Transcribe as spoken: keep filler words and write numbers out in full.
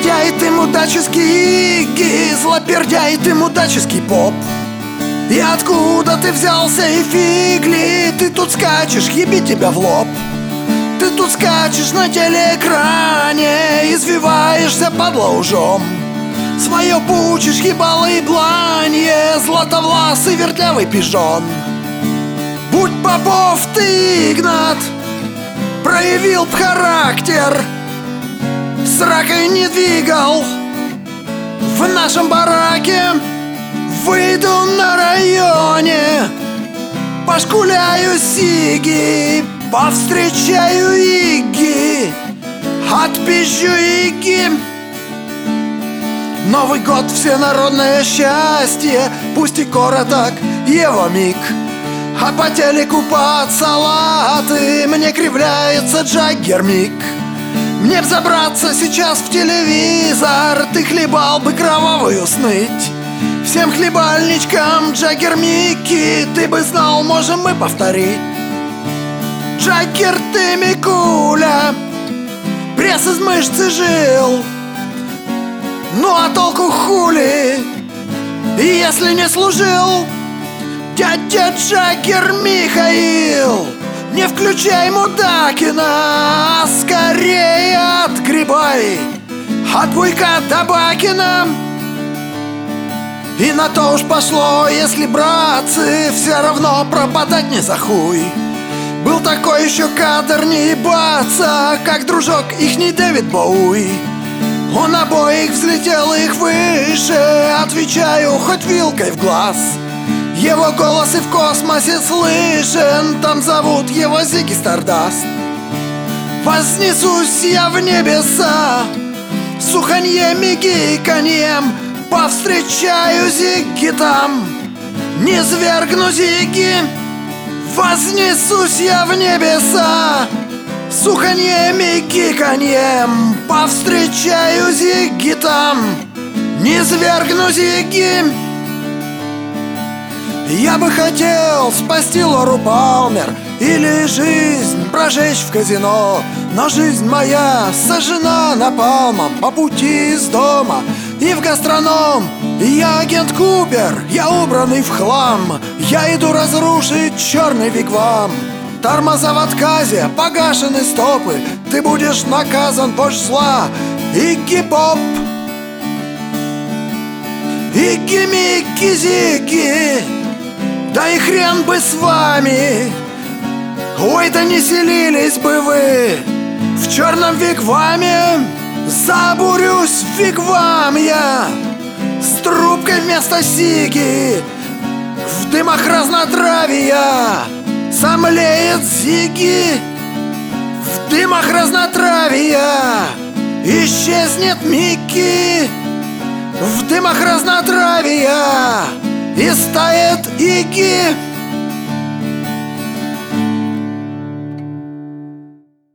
Злопердяй ты мудаческий Игги, злопердяй ты мудаческий поп. И откуда ты взялся, и фигли? Ты тут скачешь, еби тебя в лоб. Ты тут скачешь на телеэкране, извиваешься под лужом. Свое пучишь, ебало и бланье, златовласый вертлявый пижон. Будь Попов ты, Игнат, проявил б характер, с ракой не двигал в нашем бараке. Выйду на районе, пошкуляю сиги, повстречаю Игги, отпизжу Игги. Новый год, всенародное счастье, пусть и короток его миг. А по телеку под салаты мне кривляется Джаггер Мик. Мне б забраться сейчас в телевизор, ты хлебал бы кровавую сныть. Всем хлебальничкам Джаггер Микки, ты бы знал, можем мы повторить. Джаггер ты, Микуля, пресс из мышцы жил. Ну а толку хули, если не служил? Дядя Джаггер Михаил, не включай Мудакина, а скорее отгребай от буйка Табакина. И на то уж пошло, если, братцы, все равно пропадать не за хуй. Был такой еще кадр не ебаться, как дружок ихний Дэвид Боуи. Он обоих взлетел их выше, отвечаю хоть вилкой в глаз. Его голос и в космосе слышен, там зовут его Зигги Стардаст. Вознесусь я в небеса, с уханьем и гиканьем, повстречаю Зигги там, не свергну Зигги. Вознесусь я в небеса, с уханьем и гиканьем, повстречаю Зигги там, не свергну Зигги. Я бы хотел спасти Лору Палмер или жизнь прожечь в казино, но жизнь моя сожжена напалмом по пути из дома и в гастроном. Я агент Купер, я убранный в хлам, я иду разрушить черный вигвам. Тормоза в отказе, погашены стопы, ты будешь наказан, вождь зла. Игги Поп, Игги Микки Зигги, да и хрен бы с вами. Ой, да не селились бы вы в черном вигваме. Забурюсь в вигвам я с трубкой вместо сиги, в дымах разнотравия сомлеет Зигги. В дымах разнотравия исчезнет Микки, в дымах разнотравия истает Игги.